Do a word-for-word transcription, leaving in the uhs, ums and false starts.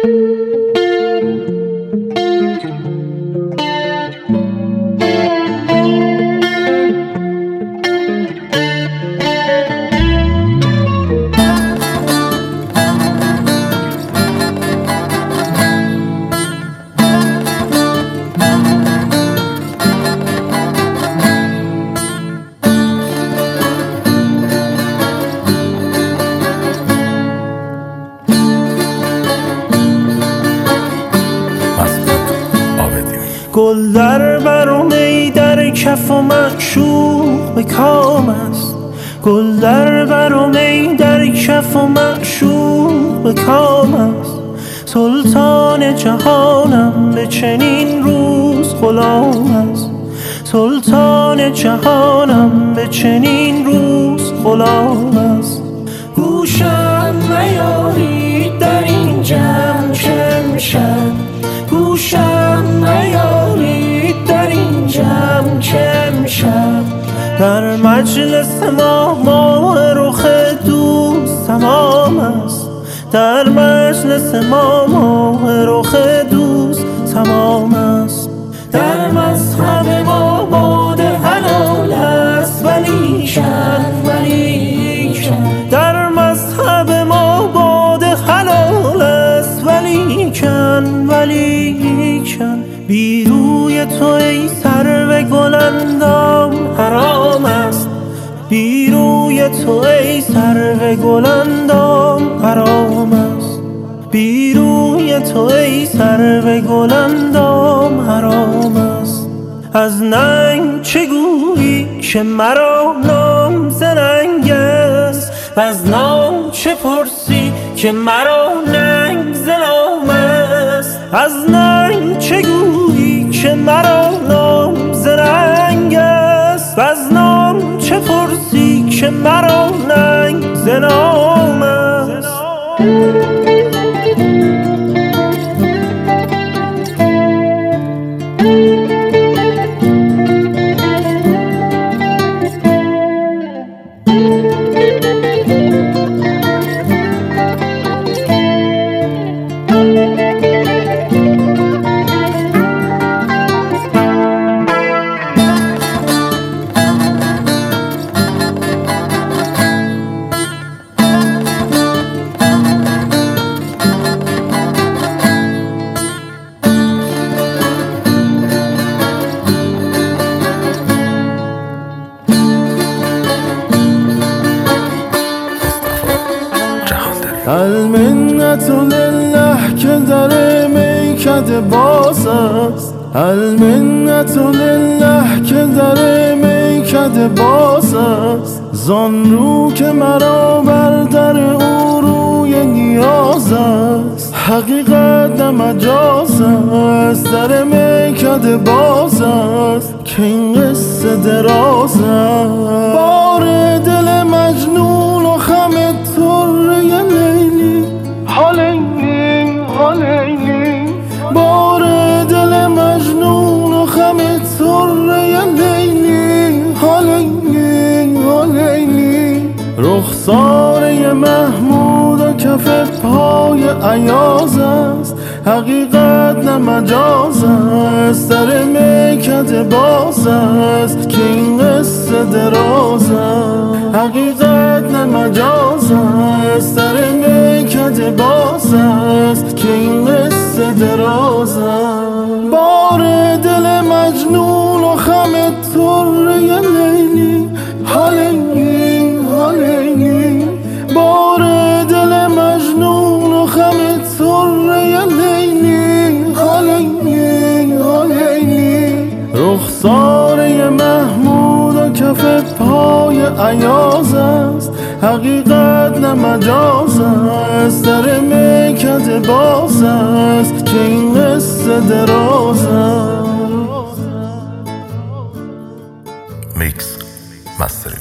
گل در بر و می در کف و معشوق به کام است. گل در بر و می در کف و معشوق به کام است. سلطان جهانم به چنین روز غلام است. سلطان جهانم به چنین روز غلام است. گوشم نیارید در این جمع چه میشد. گوشم نیارید در این جمع چه میشد. در مجلس ما ماه رخ دوست تمام است. در مجلس ما ماه رخ دوست تمام است. در مذهب ما باده حلال است ولیکن ولیکن. در مذهب ما باده حلال است ولیکن ولیکن. بی روی تو ای سرو گلندام حرام است. بی روی تو ای سرو گلندام حرام است. بی روی تو ای سرو گلندام حرام است. از ننگ چه گویی که مرا نام ز ننگ است. و از نام چه پرسی که مرا ننگ ز نام است. از ننگ چه گویی که مرا نام ز ننگ است. و از نام چه پرسی که مرا ننگ ز نام است. المنت لله که در میکده باز است. المنت لله که در میکده باز است. زان رو که مرا بر در او روی نیاز است. حقیقت نه مجاز است. در میکده باز است که این قصه دراز است. بار دل مجنون و خم طره لیلی حالیلی حالیلی. بار دل مجنون و خم طره لیلی حالیلی حالیلی. رخساره محمود و کف پای عیاز است. حقیقت نه مجاز است. در میکده باز است که این قصه دراز است. حقیقت نه مجاز است. در میکده باز است که این قصه دراز است. بار دل مجنون و خم طره لیلی حالیلی حالیلی. بار دل مجنون و خم طره لیلی حالیلی حالیلی. رخساره محمود و کف پای عیاز است. حقیقت نه مجاز است. در میکده باز است که این قصه دراز است. میکس مستر